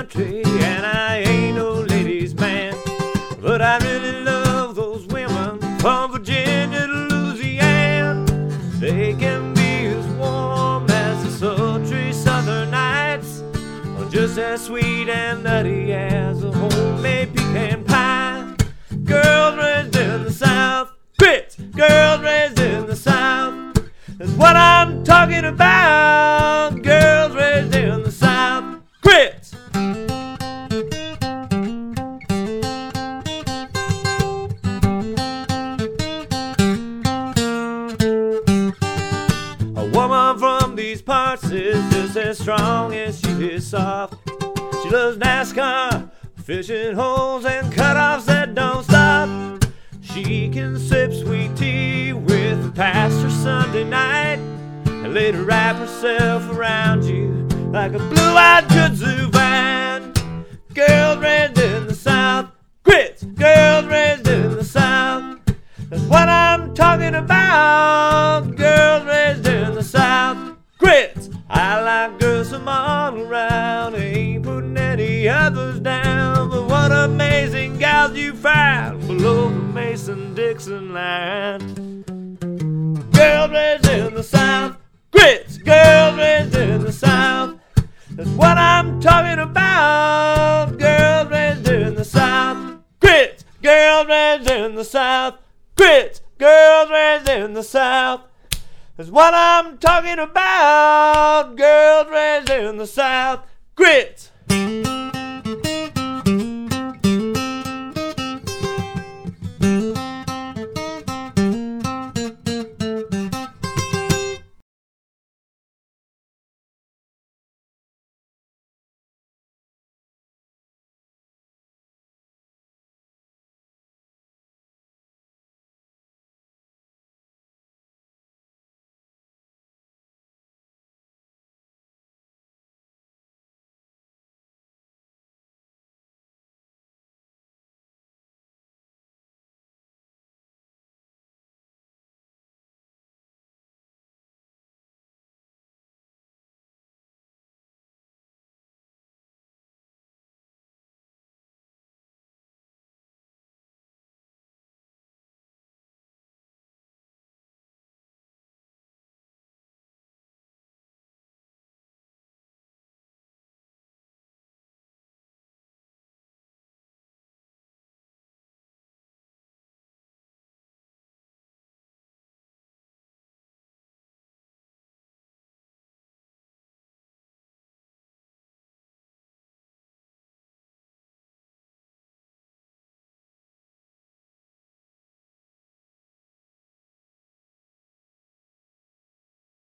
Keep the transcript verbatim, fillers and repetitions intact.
country, and I ain't no ladies' man, but I really love those women from Virginia to Louisiana. They can be as warm as the sultry southern nights, or just as sweet and nutty as a homemade pecan pie. Girls raised in the South, grits. Girls raised in the South, that's what I'm talking about. Girls raised in the South, grits. A woman from these parts is just as strong as she is soft. She loves NASCAR, fishing holes, and cutoffs that don't stop. She can sip sweet tea with the pastor Sunday night, and later wrap herself around you like a blue-eyed kudzu vine. Girls raised in the South, grits. Girls raised in the South, that's what I'm talking about. Girls raised in the South, grits. I like girls from all around, ain't putting any others down, but what amazing gals you find below the Mason-Dixon line. Girls raised in the South, grits. Girls raised in the South, that's what I'm talking about. Girls raised in the South, grits. Girls raised in the South, grits. Girls raised in the South, that's what I'm talking about. Girls raised in the South, grits.